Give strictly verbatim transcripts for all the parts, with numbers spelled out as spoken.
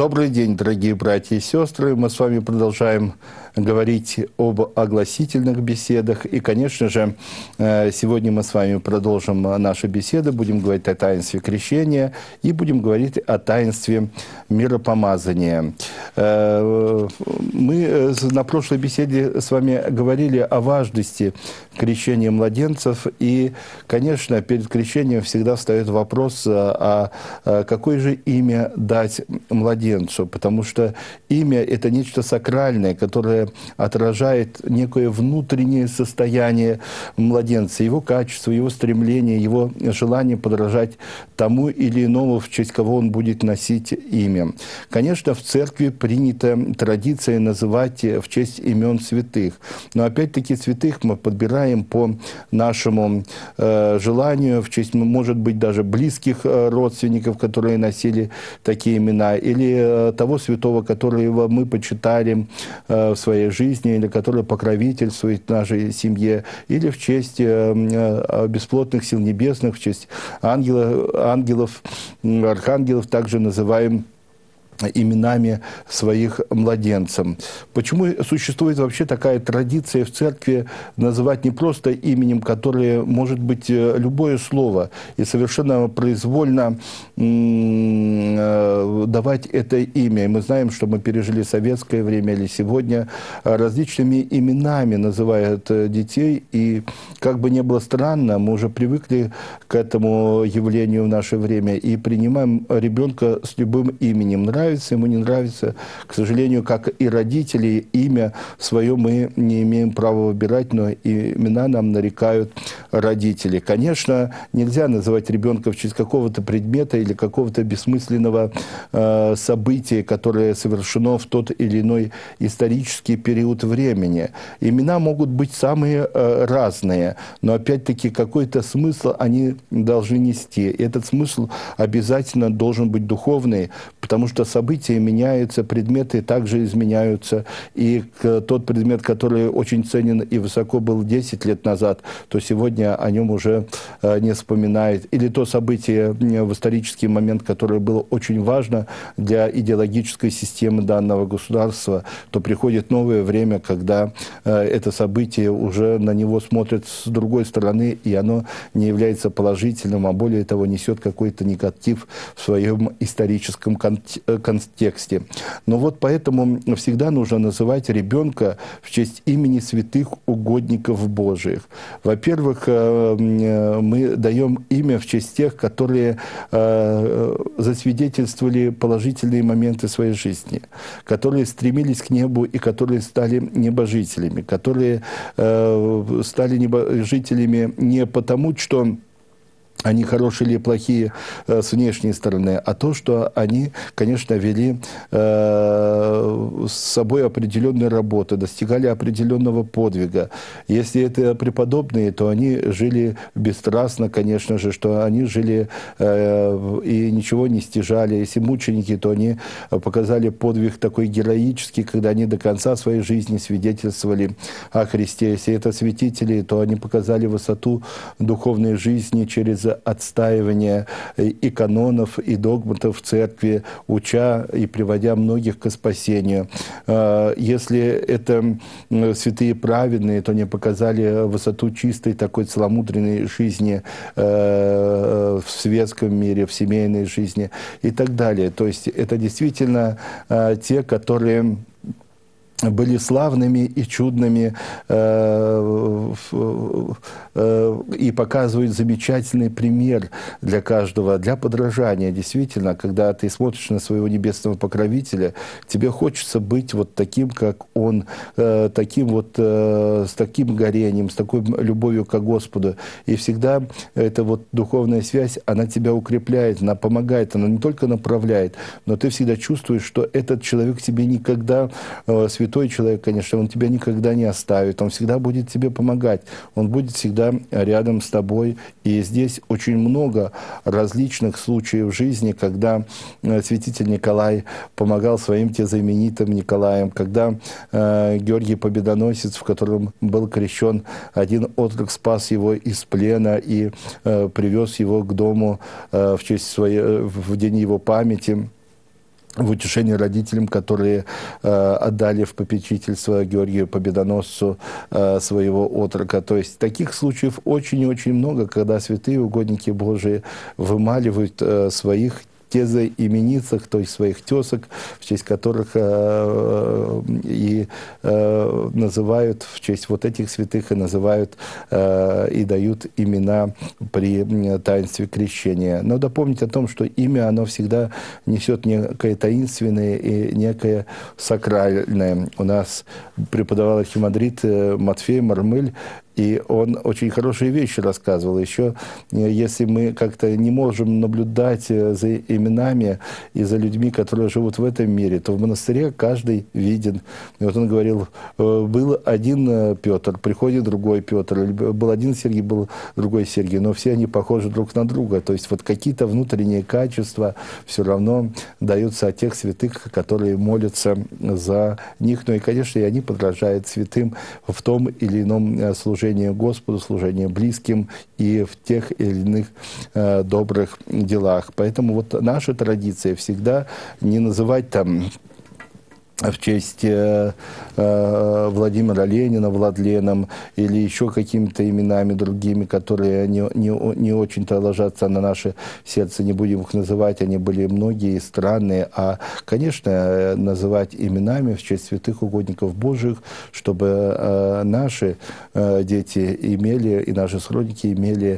Добрый день, дорогие братья и сестры. Мы с вами продолжаем говорить об огласительных беседах. И, конечно же, сегодня мы с вами продолжим наши беседы. Будем говорить о таинстве крещения и будем говорить о таинстве миропомазания. Мы на прошлой беседе с вами говорили о важности крещения младенцев. И, конечно, перед крещением всегда встает вопрос, а какое же имя дать младенцу, потому что имя – это нечто сакральное, которое отражает некое внутреннее состояние младенца, его качество, его стремление, его желание подражать тому или иному, в честь кого он будет носить имя. Конечно, в церкви принята традиция называть в честь имен святых, но опять-таки святых мы подбираем по нашему э, желанию, в честь, может быть, даже близких э, родственников, которые носили такие имена, или того святого, которого мы почитали в своей жизни, или который покровительствует нашей семье, или в честь бесплотных сил небесных, в честь ангелов, ангелов, архангелов, также называем именами своих младенцев. Почему существует вообще такая традиция в церкви называть не просто именем, которое может быть любое слово, и совершенно произвольно давать это имя. И мы знаем, что мы пережили советское время или сегодня, различными именами называют детей, и как бы ни было странно, мы уже привыкли к этому явлению в наше время и принимаем ребенка с любым именем. Нравится ему, не нравится. К сожалению, как и родители, имя свое мы не имеем права выбирать, но имена нам нарекают родители. Конечно, нельзя называть ребенка в честь какого-то предмета или какого-то бессмысленного э, события, которое совершено в тот или иной исторический период времени. Имена могут быть самые э, разные, но опять-таки какой-то смысл они должны нести. И этот смысл обязательно должен быть духовный, потому что события меняются, предметы также изменяются. И тот предмет, который очень ценен и высоко был десять лет назад, то сегодня о нем уже не вспоминает. Или то событие в исторический момент, которое было очень важно для идеологической системы данного государства, то приходит новое время, когда это событие уже на него смотрят с другой стороны, и оно не является положительным, а более того, несет какой-то негатив в своем историческом контексте. Но вот поэтому всегда нужно называть ребенка в честь имени святых угодников Божиих. Во-первых, мы даем имя в честь тех, которые засвидетельствовали положительные моменты своей жизни, которые стремились к небу и которые стали небожителями, которые стали небожителями не потому, что они хорошие или плохие э, с внешней стороны, а то, что они, конечно, вели э, с собой определенные работы, достигали определенного подвига. Если это преподобные, то они жили бесстрастно, конечно же, что они жили э, и ничего не стяжали. Если мученики, то они показали подвиг такой героический, когда они до конца своей жизни свидетельствовали о Христе. Если это святители, то они показали высоту духовной жизни через отстаивание и канонов, и догматов в церкви, уча и приводя многих к спасению. Если это святые праведные, то они показали высоту чистой такой целомудренной жизни в светском мире, в семейной жизни и так далее. То есть это действительно те, которые были славными и чудными э, э, и показывают замечательный пример для каждого, для подражания. Действительно, когда ты смотришь на своего небесного покровителя, тебе хочется быть вот таким, как он, э, таким вот, э, с таким горением, с такой любовью к Господу. И всегда эта вот духовная связь, она тебя укрепляет, она помогает, она не только направляет, но ты всегда чувствуешь, что этот человек тебе никогда, э, святой человек, конечно, он тебя никогда не оставит, он всегда будет тебе помогать, он будет всегда рядом с тобой. И здесь очень много различных случаев в жизни, когда святитель Николай помогал своим тезаименитым Николаям, когда э, Георгий Победоносец, в котором был крещен один отрок, спас его из плена и э, привез его к дому э, в честь своей, в день его памяти. в утешение родителям, которые э, отдали в попечительство Георгию Победоносцу э, своего отрока. То есть таких случаев очень и очень много, когда святые угодники Божии вымаливают э, своих тезоименицах, то есть своих тесок, в честь которых э, и э, называют, в честь вот этих святых и называют э, и дают имена при таинстве крещения. Но помнить о том, что имя, оно всегда несет некое таинственное и некое сакральное. У нас преподавал архимандрит Матфей Мармыль, и он очень хорошие вещи рассказывал. Еще, если мы как-то не можем наблюдать за именами и за людьми, которые живут в этом мире, то в монастыре каждый виден. И вот он говорил, был один Петр, приходит другой Петр, был один Сергий, был другой Сергий, но все они похожи друг на друга. То есть вот какие-то внутренние качества все равно даются от тех святых, которые молятся за них. Ну и, конечно, и они подражают святым в том или ином служении Господу, служение близким и в тех или иных э, добрых делах. Поэтому вот наша традиция всегда не называть там в честь э, э, Владимира Ленина, Владленом, или еще какими-то именами другими, которые не, не, не очень-то ложатся на наше сердце, не будем их называть, они были многие и странные, а, конечно, называть именами в честь святых угодников Божьих, чтобы э, наши э, дети имели, и наши сродники имели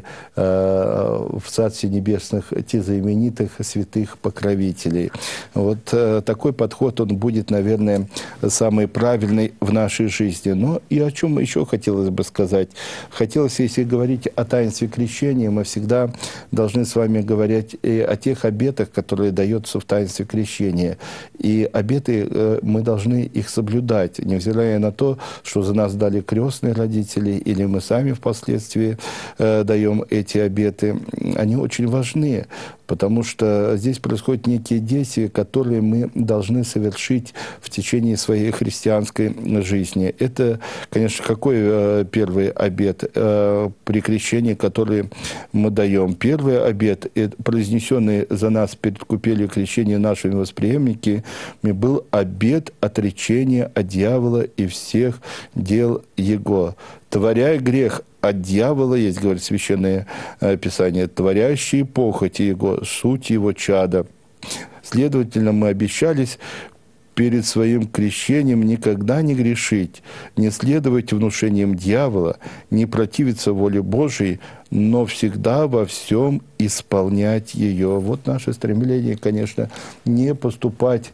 э, в Царстве Небесных те знаменитых святых покровителей. Вот э, такой подход, он будет, наверное, наверное, самый правильный в нашей жизни. Но и о чем еще хотелось бы сказать. Хотелось, если говорить о таинстве крещения, мы всегда должны с вами говорить и о тех обетах, которые даются в таинстве крещения. И обеты, мы должны их соблюдать, невзирая на то, что за нас дали крестные родители, или мы сами впоследствии э, даем эти обеты. Они очень важны, потому что здесь происходят некие действия, которые мы должны совершить в течение своей христианской жизни. Это, конечно, какой э, первый обет э, при крещении, который мы даем? Первый обет, произнесенный за нас перед купелью крещения нашими восприемниками, был обет отречения от дьявола и всех дел его. Творяя грех от дьявола, есть, говорит Священное Писание, творящие похоти его, суть его чада. Следовательно, мы обещались перед своим крещением никогда не грешить, не следовать внушениям дьявола, не противиться воле Божией, но всегда во всем исполнять ее. Вот наше стремление, конечно, не поступать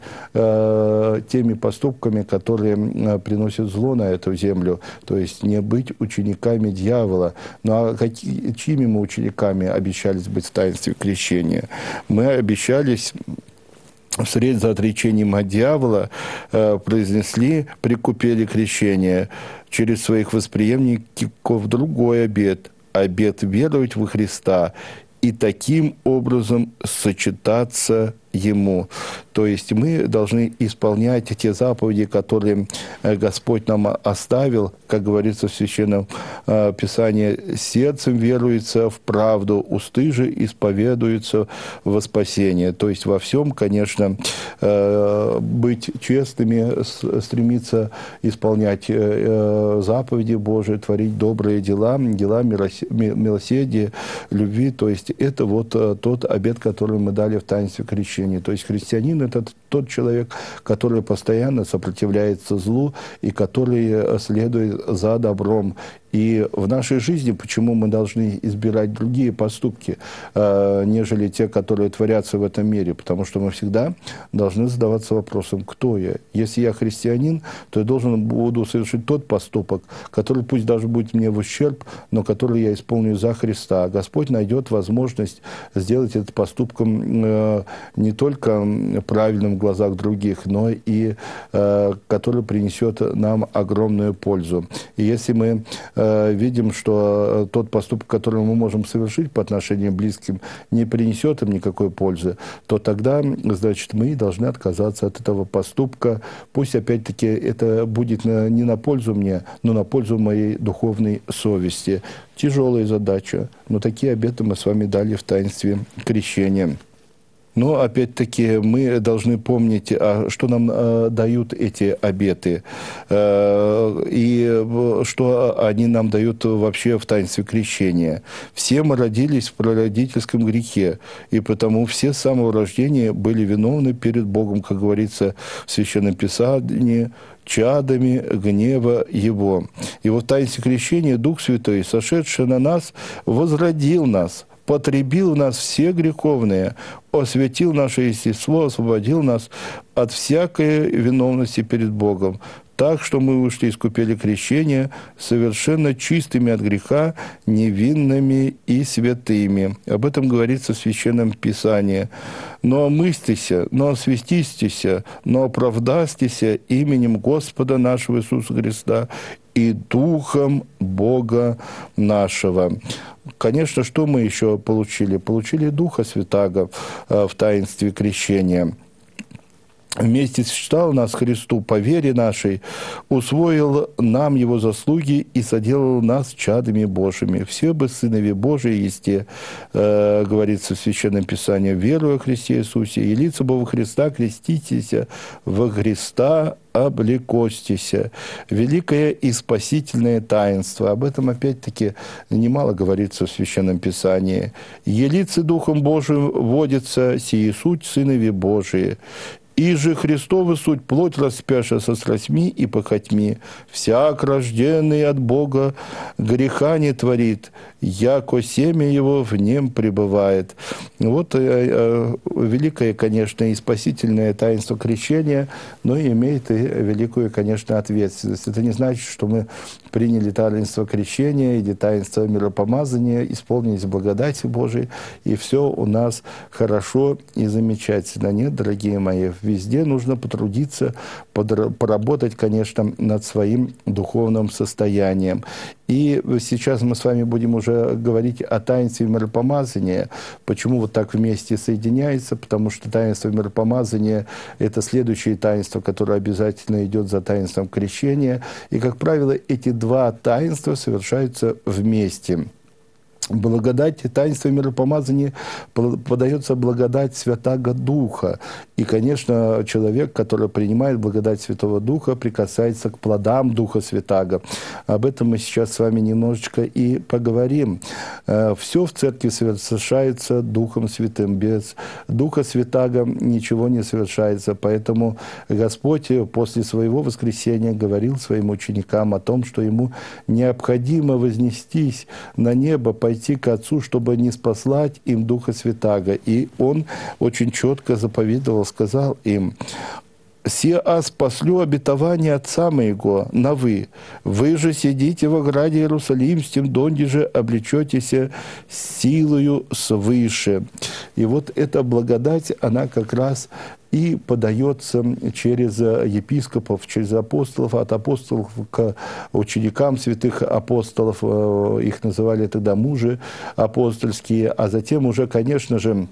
э, теми поступками, которые э, приносят зло на эту землю, то есть не быть учениками дьявола. Ну а какие, чьими мы учениками обещались быть в таинстве крещения? Мы обещались вслед за отречением от дьявола э, произнесли при купеле крещения через своих восприемников другой обет, обет веровать во Христа и таким образом сочетаться Ему. То есть мы должны исполнять те заповеди, которые Господь нам оставил, как говорится в Священном Писании, сердцем веруется в правду, усты же исповедуются во спасение. То есть во всем, конечно, быть честными, стремиться исполнять заповеди Божии, творить добрые дела, дела милосердия, любви. То есть это вот тот обет, который мы дали в таинстве крещения. То есть христианин – это тот человек, который постоянно сопротивляется злу и который следует за добром. И в нашей жизни почему мы должны избирать другие поступки, э, нежели те, которые творятся в этом мире? Потому что мы всегда должны задаваться вопросом, кто я? Если я христианин, то я должен буду совершить тот поступок, который пусть даже будет мне в ущерб, но который я исполню за Христа. Господь найдет возможность сделать этот поступком э, не только правильным в глазах других, но и э, который принесет нам огромную пользу. И если мы видим, что тот поступок, который мы можем совершить по отношению к близким, не принесет им никакой пользы, то тогда, значит, мы должны отказаться от этого поступка. Пусть, опять-таки, это будет не на пользу мне, но на пользу моей духовной совести. Тяжелая задача, но такие обеты мы с вами дали в таинстве крещения. Но, опять-таки, мы должны помнить, что нам э, дают эти обеты, э, и что они нам дают вообще в таинстве крещения. Все мы родились в прародительском грехе, и потому все с самого рождения были виновны перед Богом, как говорится в Священном Писании, чадами гнева Его. И вот в таинстве крещения Дух Святой, сошедший на нас, возродил нас, потребил в нас все греховные, осветил наше естество, освободил нас от всякой виновности перед Богом. Так что мы ушли из купели крещения совершенно чистыми от греха, невинными и святыми. Об этом говорится в Священном Писании. «Но омыстися, но освятистися, но оправдастися именем Господа нашего Иисуса Христа и Духом Бога нашего». Конечно, что мы еще получили? Получили Духа Святаго в таинстве крещения. Вместе сочетал нас Христу по вере нашей, усвоил нам Его заслуги и соделал нас чадами Божьими. Все бы сынови Божии есте, э, говорится в Священном Писании, веруя в Христе Иисусе, и лица Бога Христа креститесь во Христа, облекостися. Великое и спасительное таинство. Об этом, опять-таки, немало говорится в Священном Писании. «Елицы Духом Божиим водятся, сии суть сынови Божии. И же Христова суть плоть распяша со страстьми и похотьми. Всяк, рожденный от Бога, греха не творит, яко семя его в нем пребывает». Вот э, э, великое, конечно, и спасительное таинство крещения, но и имеет и великую, конечно, ответственность. Это не значит, что мы приняли таинство крещения или таинство миропомазания, исполнились благодати Божией, и все у нас хорошо и замечательно. Нет, дорогие мои, везде нужно потрудиться, поработать, конечно, над своим духовным состоянием. И сейчас мы с вами будем уже говорить о таинстве миропомазания. Почему вот так вместе соединяется? Потому что таинство миропомазания – это следующее таинство, которое обязательно идет за таинством крещения. И, как правило, эти два таинства совершаются вместе. Благодать, таинство миропомазания подается благодать Святаго Духа. И, конечно, человек, который принимает благодать Святого Духа, прикасается к плодам Духа Святаго. Об этом мы сейчас с вами немножечко и поговорим. Все в церкви совершается Духом Святым. Без Духа Святаго ничего не совершается. Поэтому Господь после своего воскресения говорил своим ученикам о том, что ему необходимо вознестись на небо, пойти к Отцу, чтобы не спаслать им Духа Святаго. И Он очень четко заповедовал, сказал им: «Се аз послю обетование Отца Моего на вы. Вы же сидите во граде Иерусалимским, донде же облечетесь силою свыше». И вот эта благодать, она как раз и подается через епископов, через апостолов, от апостолов к ученикам святых апостолов, их называли тогда мужи апостольские, а затем уже, конечно же,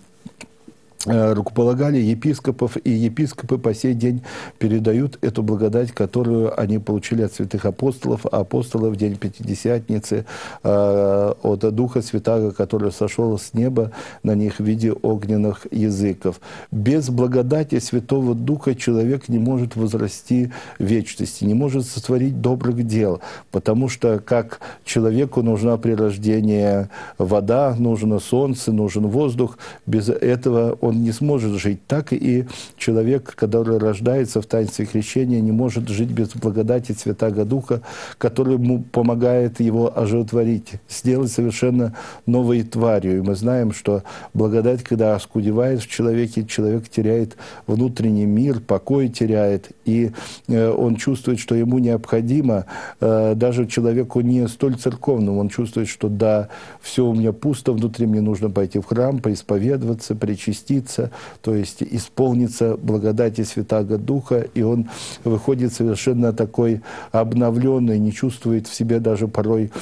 рукополагали епископов, и епископы по сей день передают эту благодать, которую они получили от святых апостолов, а апостолы в день Пятидесятницы э, от Духа Святаго, который сошел с неба на них в виде огненных языков. Без благодати Святого Духа человек не может возрасти в вечности, не может сотворить добрых дел, потому что как человеку нужна при рождении вода, нужно солнце, нужен воздух, без этого он он не сможет жить. Так и человек, который рождается в таинстве крещения, не может жить без благодати Святаго Духа, который ему помогает его оживотворить, сделать совершенно новой тварью. И мы знаем, что благодать, когда оскудевает в человеке, человек теряет внутренний мир, покой теряет, и он чувствует, что ему необходимо, даже человеку не столь церковному, он чувствует, что да, все у меня пусто, внутри мне нужно пойти в храм, поисповедоваться, причаститься, то есть исполниться благодати Святаго Духа, и он выходит совершенно такой обновленный, не чувствует в себе даже порой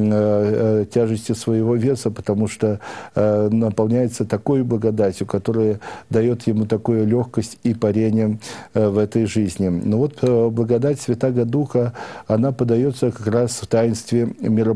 э, тяжести своего веса, потому что э, наполняется такой благодатью, которая дает ему такую легкость и парение э, в этой жизни. Но вот э, благодать Святаго Духа, она подается как раз в таинстве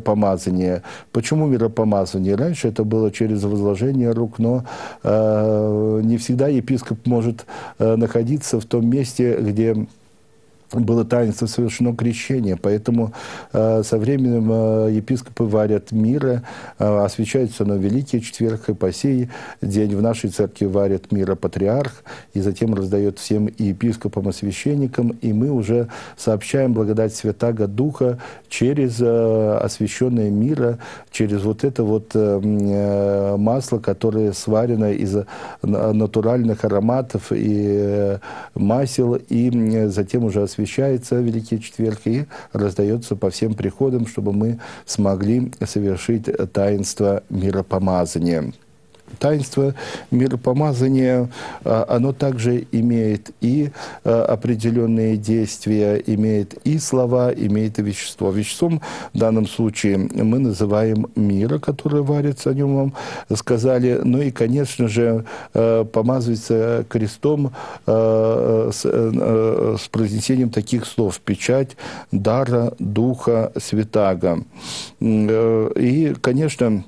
миропомазания. Почему миропомазание? Раньше это было через возложение рук, но э, не всегда епископ может находиться в том месте, где было таинство совершено крещение, поэтому э, со временем э, епископы варят мира, э, освящается оно Великий Четверг, и по сей день в нашей церкви варят мира патриарх, и затем раздает всем и епископам, и священникам, и мы уже сообщаем благодать Святаго Духа через э, освященное мира, через вот это вот э, масло, которое сварено из натуральных ароматов и э, масел, и затем уже освящается освящается Великий Четверг и раздается по всем приходам, чтобы мы смогли совершить таинство миропомазания. Таинство миропомазания, оно также имеет и определенные действия, имеет и слова, имеет и вещество. Веществом в данном случае мы называем мира, которое варится, о нем вам сказали. Ну и, конечно же, помазывается крестом с, с произнесением таких слов: печать дара Духа Святаго. И, конечно,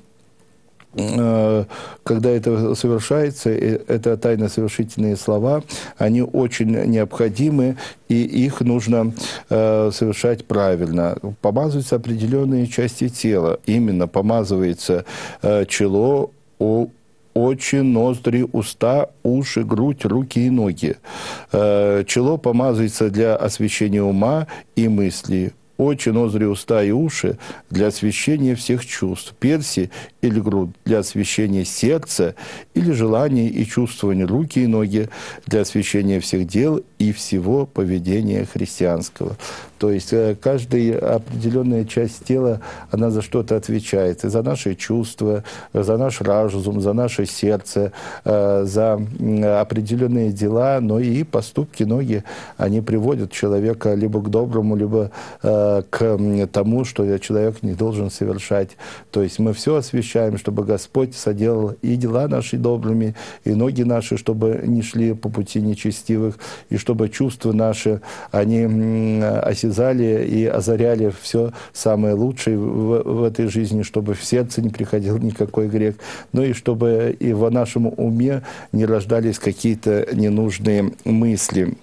когда это совершается, это тайно-совершительные слова, они очень необходимы, и их нужно э, совершать правильно. Помазываются определенные части тела. Именно помазывается э, чело, о, очи, ноздри, уста, уши, грудь, руки и ноги. Э, чело помазывается для освящения ума и мысли. Очи, ноздри, уста и уши для освящения всех чувств. Перси или грудь для освящения сердца или желаний и чувствований. Руки и ноги для освящения всех дел и всего поведения христианского. То есть каждая определенная часть тела, она за что-то отвечает. И за наши чувства, за наш разум, за наше сердце, за определенные дела, но и поступки, ноги, они приводят человека либо к доброму, либо к тому, что человек не должен совершать. То есть мы все освящаем, чтобы Господь соделал и дела наши добрыми, и ноги наши, чтобы не шли по пути нечестивых, и чтобы чувства наши, они осязали и озаряли все самое лучшее в, в этой жизни, чтобы в сердце не приходил никакой грех, ну и чтобы и в нашем уме не рождались какие-то ненужные мысли.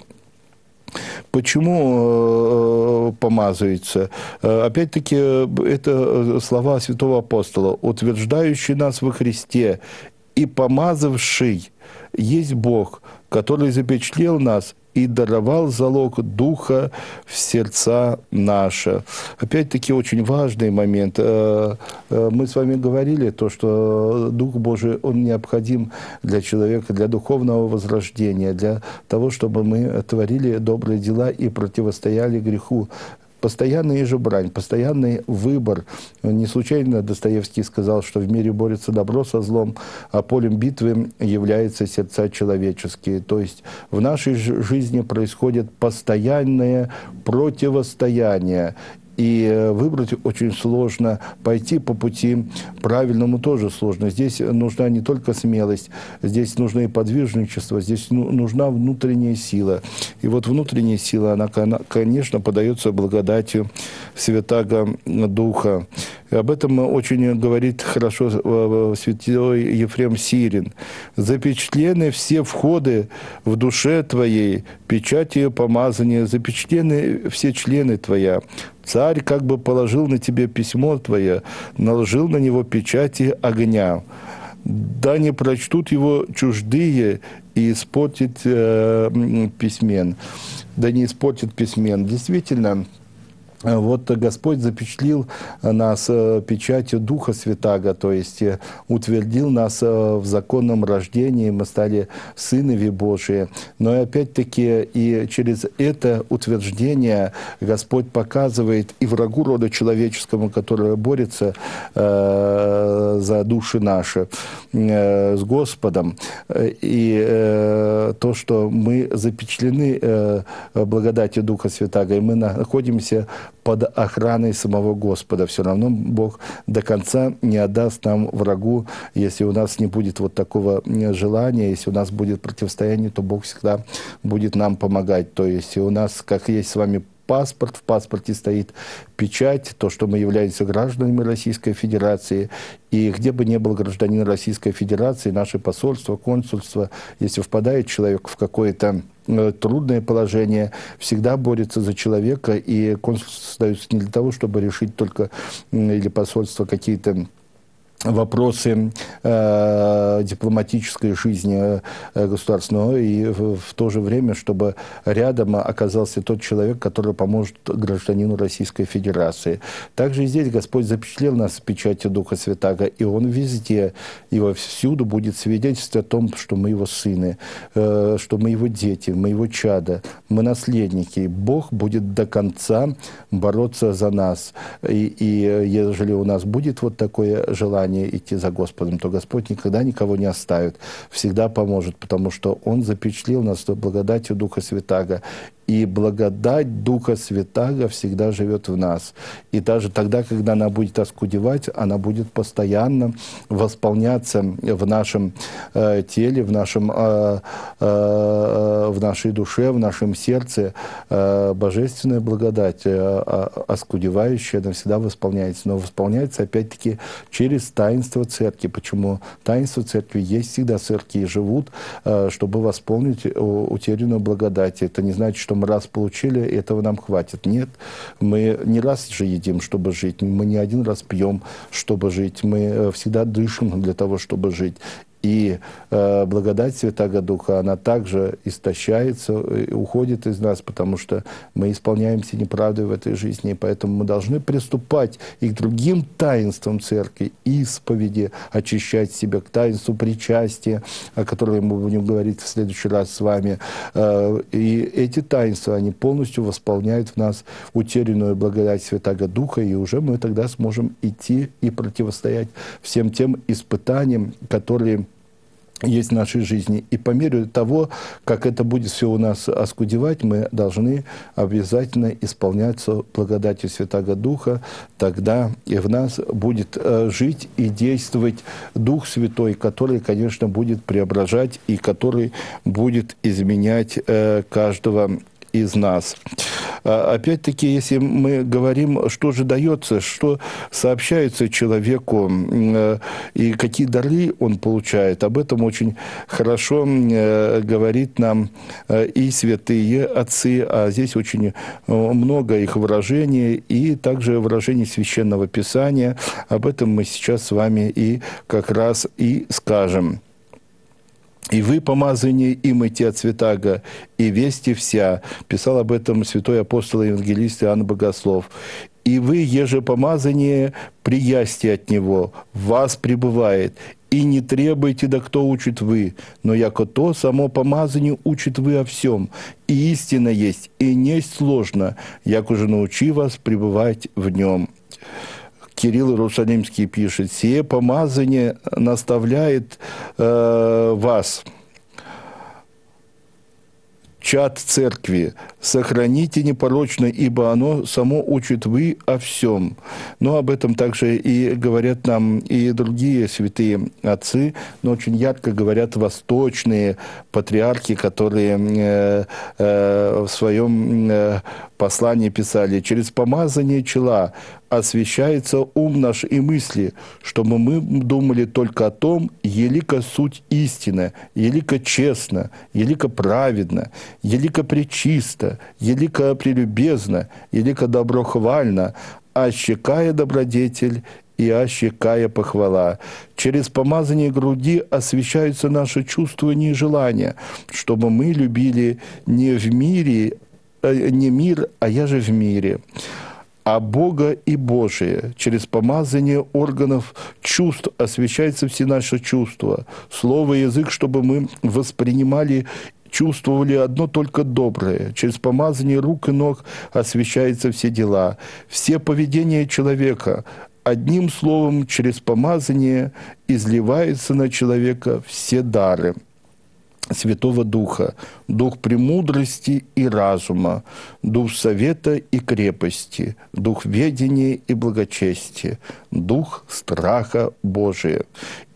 Почему э, помазывается? Опять-таки, это слова святого апостола: утверждающий нас во Христе и помазавший есть Бог, который запечатлел нас и даровал залог Духа в сердца наши. Опять-таки, очень важный момент. Мы с вами говорили, то, что Дух Божий, он необходим для человека, для духовного возрождения, для того, чтобы мы творили добрые дела и противостояли греху. Постоянная же брань, постоянный выбор. Не случайно Достоевский сказал, что в мире борется добро со злом, а полем битвы являются сердца человеческие. То есть в нашей жизни происходит постоянное противостояние. И выбрать очень сложно, пойти по пути правильному тоже сложно. Здесь нужна не только смелость, здесь нужно и подвижничество, здесь нужна внутренняя сила. И вот внутренняя сила, она, конечно, подается благодатью Святаго Духа. И об этом очень говорит хорошо святой Ефрем Сирин. «Запечатлены все входы в душе твоей, печатью помазания, запечатлены все члены твоя. Царь как бы положил на тебе письмо твое, наложил на него печати огня. Да не прочтут его чуждые и испортит э, письмен». Да не испортит письмен. Действительно, вот Господь запечатлил нас печатью Духа Святаго, то есть утвердил нас в законном рождении, мы стали сынови Божии. Но опять-таки и через это утверждение Господь показывает и врагу рода человеческому, который борется э, за души наши, э, с Господом, и э, то, что мы запечатлены э, благодатью Духа Святаго, и мы находимся под охраной самого Господа. Все равно Бог до конца не отдаст нам врагу, если у нас не будет вот такого желания, если у нас будет противостояние, то Бог всегда будет нам помогать. То есть у нас, как есть с вами паспорт, в паспорте стоит печать, то, что мы являемся гражданами Российской Федерации. И где бы ни был гражданин Российской Федерации, наше посольство, консульство, если впадает человек в какое-то трудное положение, всегда борется за человека, и консульство создается не для того, чтобы решить только, или посольство, какие-то вопросы э, дипломатической жизни э, государственного, и в, в то же время, чтобы рядом оказался тот человек, который поможет гражданину Российской Федерации. Также и здесь Господь запечатлел нас в печати Духа Святаго, и Он везде и всюду будет свидетельствовать о том, что мы Его сыны, э, что мы Его дети, мы Его чада, мы наследники. Бог будет до конца бороться за нас. И, и ежели у нас будет вот такое желание идти за Господом, то Господь никогда никого не оставит, всегда поможет, потому что Он запечатлел нас благодатью Духа Святаго. И благодать Духа Святаго всегда живет в нас. И даже тогда, когда она будет оскудевать, она будет постоянно восполняться в нашем э, теле, в, нашем, э, э, в нашей душе, в нашем сердце. Э, божественная благодать, э, оскудевающая, она всегда восполняется. Но восполняется, опять-таки, через таинство Церкви. Почему таинство Церкви есть всегда церкви и живут, э, чтобы восполнить утерянную благодать. Это не значит, что мы раз получили, этого нам хватит. Нет, мы не раз же едим, чтобы жить, мы не один раз пьем, чтобы жить, мы всегда дышим для того, чтобы жить. И э, благодать Святаго Духа, она также истощается, уходит из нас, потому что мы исполняемся неправдой в этой жизни. И поэтому мы должны приступать и к другим таинствам Церкви, исповеди, очищать себя, к таинству причастия, о котором мы будем говорить в следующий раз с вами. Э, и эти таинства, они полностью восполняют в нас утерянную благодать Святаго Духа, и уже мы тогда сможем идти и противостоять всем тем испытаниям, которые есть в нашей жизни. И по мере того, как это будет все у нас оскудевать, мы должны обязательно исполняться благодатью Святаго Духа. Тогда и в нас будет э, жить и действовать Дух Святой, который, конечно, будет преображать и который будет изменять э, каждого из нас. Опять-таки, если мы говорим, что же дается, что сообщается человеку и какие дары он получает, об этом очень хорошо говорит нам и святые отцы, а здесь очень много их выражений и также выражений Священного Писания. Об этом мы сейчас с вами и как раз и скажем. «И вы, помазание им идти от Святаго, и вести вся», писал об этом святой апостол и евангелист Иоанн Богослов. «И вы, еже помазание, приясти от него, в вас пребывает, и не требуйте, да кто учит вы, но яко то само помазание учит вы о всем, и истина есть, и несть сложно, як уже научи вас пребывать в нем». Кирилл Иерусалимский пишет: «Сие помазание наставляет э, вас, чад Церкви, сохраните непорочно, ибо оно само учит вы о всем». Но об этом также и говорят нам и другие святые отцы, но очень ярко говорят восточные патриархи, которые э, э, в своем э, послании писали: «Через помазание чела освящается ум наш и мысли, чтобы мы думали только о том, елико суть истина, елико честно, елико праведно, елико пречисто, елико прелюбезно, елико доброхвально, ощекая добродетель и ощекая похвала. Через помазание груди освящаются наши чувствования и желания, чтобы мы любили не в мире, не мир, а я же в мире, а Бога и Божие. Через помазание органов чувств освящаются все наши чувства, слово и язык, чтобы мы воспринимали, чувствовали одно только доброе. Через помазание рук и ног освящаются все дела, все поведения человека. Одним словом, через помазание изливаются на человека все дары Святого Духа, Дух премудрости и разума, Дух совета и крепости, Дух ведения и благочестия, Дух страха Божия.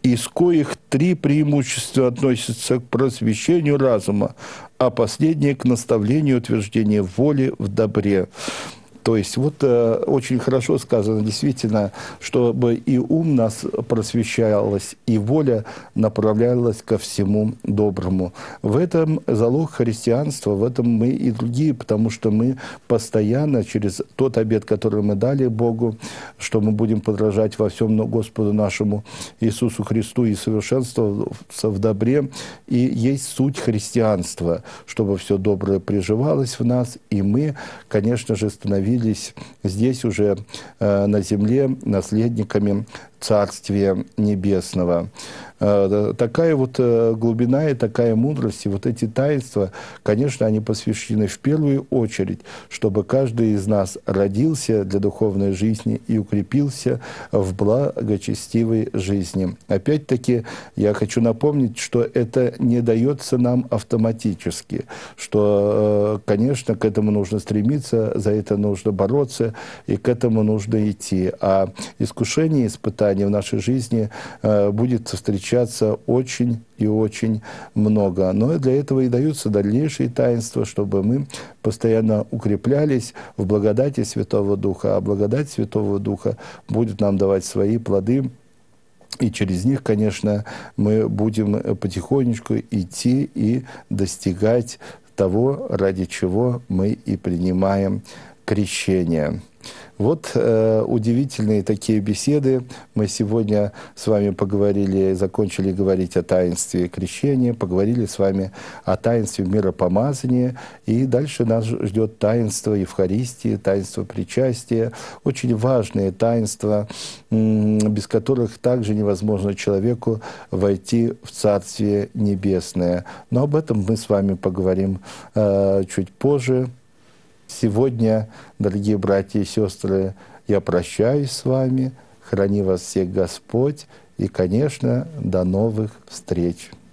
из коих три преимущества относятся к просвещению разума, а последнее к наставлению и утверждению воли в добре. То есть вот э, очень хорошо сказано, действительно, чтобы и ум нас просвещалось, и воля направлялась ко всему доброму. В этом залог христианства, в этом мы и другие, потому что мы постоянно через тот обет, который мы дали Богу, что мы будем подражать во всем Господу нашему Иисусу Христу и совершенствоваться в добре, и есть суть христианства, чтобы все доброе приживалось в нас, и мы, конечно же, становились здесь уже э, на земле наследниками Царствия Небесного. Э, такая вот э, глубина и такая мудрость, и вот эти таинства, конечно, они посвящены в первую очередь, чтобы каждый из нас родился для духовной жизни и укрепился в благочестивой жизни. Опять-таки, я хочу напомнить, что это не дается нам автоматически, что, э, конечно, к этому нужно стремиться, за это нужно бороться, и к этому нужно идти. А искушение, испытание в нашей жизни э, будет встречаться очень и очень много. Но для этого и даются дальнейшие таинства, чтобы мы постоянно укреплялись в благодати Святого Духа. А благодать Святого Духа будет нам давать свои плоды, и через них, конечно, мы будем потихонечку идти и достигать того, ради чего мы и принимаем крещение. Вот э, удивительные такие беседы. Мы сегодня с вами поговорили, закончили говорить о таинстве крещения, поговорили с вами о таинстве миропомазания. И дальше нас ждет таинство Евхаристии, таинство причастия. Очень важные таинства, без которых также невозможно человеку войти в Царствие Небесное. Но об этом мы с вами поговорим э, чуть позже. Сегодня, дорогие братья и сестры, я прощаюсь с вами. Храни вас всех Господь. И, конечно, до новых встреч.